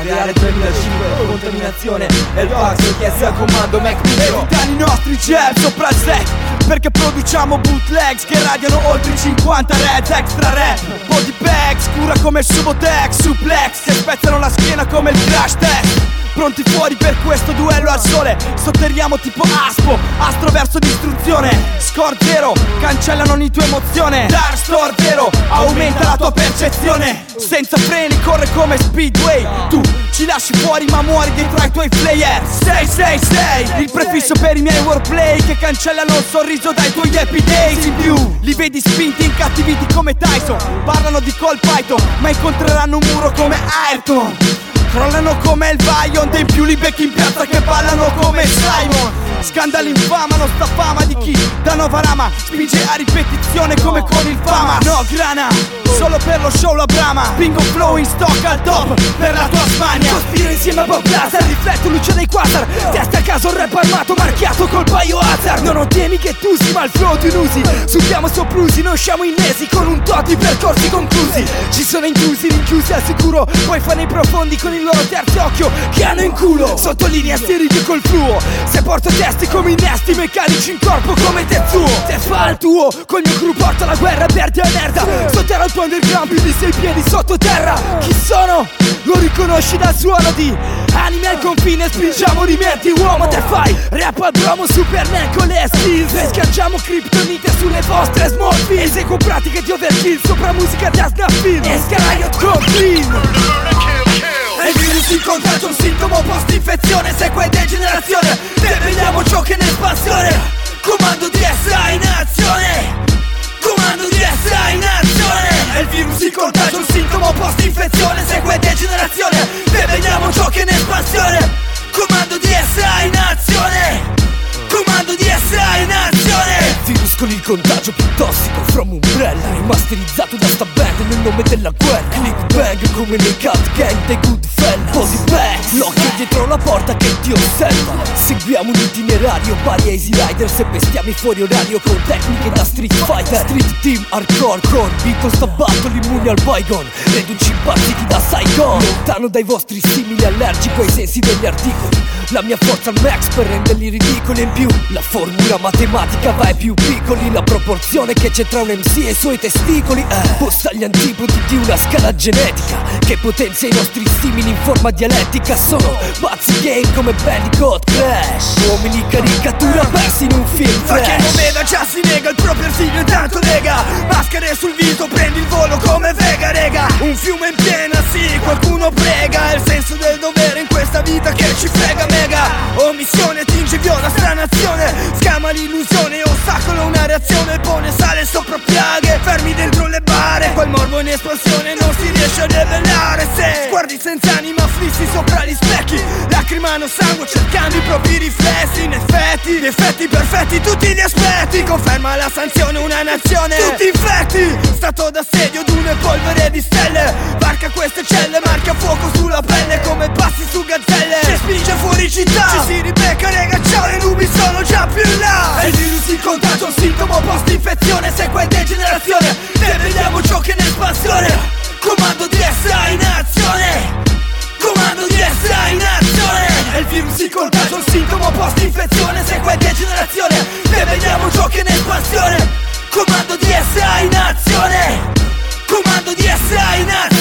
Materiale 2005, contaminazione e il pazzo che sia al comando Mac Micro. Evitano i nostri gel sopra il set, perché produciamo bootlegs che radiano oltre i 50 reds. Extra rap, body bags, cura come il Subotex, suplex che spezzano la schiena come il crash test. Pronti fuori per questo duello al sole, sotterriamo tipo Aspo, astro verso distruzione. Score zero, cancellano ogni tua emozione. Dark Store vero, aumenta la tua percezione. Senza freni, corre come Speedway. Tu ci lasci fuori ma muori dietro ai tuoi player. 666, il prefisso per i miei wordplay che cancellano il sorriso dai tuoi happy days. In più, li vedi spinti, incattiviti come Tyson. Parlano di Col Python, ma incontreranno un muro come Ayrton. Crollano come il Valiant e in più li becchi in piazza che ballano come Simon. Scandali infamano sta fama di chi da Novarama spinge a ripetizione come con il fama. No grana, solo per lo show la brama. Spingo flow in stock al top per la tua Spagna. Cospiro insieme a Bob Blaster, rifletto luce dei quasar. Testa a caso rap armato marchiato col biohazard. Non ho temi che tu usi ma il flow tu usi. Subiamo soprusi, non siamo innesi con un tot di percorsi conclusi. Ci sono intrusi, rinchiusi al sicuro, poi fanno i profondi con il loro terzo occhio che hanno in culo. Sottolinea stiriche col fluo, se porto testi come innesti meccanici in corpo come Tetsuo. Se fa il tuo, col mio crew porta la guerra, perdi la merda. Sotterra il tuo underground più di 6 piedi sottoterra. Chi sono? Lo riconosci dal suono di anime al confine, spingiamo rimetti uomo. Te fai rap al bromo, Superman con le skills. E schiacciamo kryptonite sulle vostre small fields. Eseguo pratiche di overkill sopra musica da Snapfield. E Skyriot Coffin. E il virus in contagio, un sintomo post-infezione, segue degenerazione. Deveniamo ciò che è in espansione. Comando di SA in azione. Comando di SA in azione. E il virus in contagio, un sintomo post-infezione, segue degenerazione. Deveniamo ciò che è in espansione. Comando di SA in azione. Comando di SA in azione. Virus con il contagio più tossico, from Umbrella, rimasterizzato da sta band nel nome della guerra. Click bang come nei cut gang dei Goodfellas. Body bag, l'occhio dietro la porta che ti osserva. Seguiamo un itinerario pari a Easy Riders e bestiami fuori orario con tecniche da Street Fighter. Street Team hardcore con Beatles da battle immuni al Bygone. Reduci impazziti da Saigon. Lontano dai vostri simili, allergico ai sensi degli articoli. La mia forza al max per renderli ridicoli. In più la formula matematica va ai più piccoli. La proporzione che c'è tra un MC e i suoi testicoli posta agli antipodi di una scala genetica che potenzia i nostri simili in forma dialettica. Sono pazzi game come Bandicoot Crash, uomini caricatura persi in un film trash. Ma che non veda già si nega il proprio arsiglio intanto nega. Maschere sul viso, prendi il volo come Vega rega. Un fiume in piena, sì, qualcuno prega. È il senso del dovere in questa vita che ci frega mega. Omissione tinge viola sta nazione. Scama l'illusione, ostacola una reazione. Pone sale sopra piaghe, fermi dentro le bare. Quel morbo in espansione non si riesce a debellare. Se sguardi senza anima fissi sopra gli specchi, lacrimano sangue cercando i propri riflessi. In effetti, gli effetti perfetti tutti li aspetti. Conferma la sanzione una nazione, tutti infetti. Stato d'assedio d'une polvere di stelle. Varca queste celle, marca fuoco sulla pelle come passi su gazzelle. Ci spinge fuori città, ci si ribecca rega, ciao le nubi sono già più in là. E il virus in contagio, un sintomo post-infezione, segue degenerazione. Deveniamo ciò che è in espansione. Comando di SA in azione. Comando di SA in azione. E il virus in contagio, un sintomo post-infezione, segue degenerazione. Deveniamo ciò che è in espansione. Comando di SA in azione. Comando di SA in azione.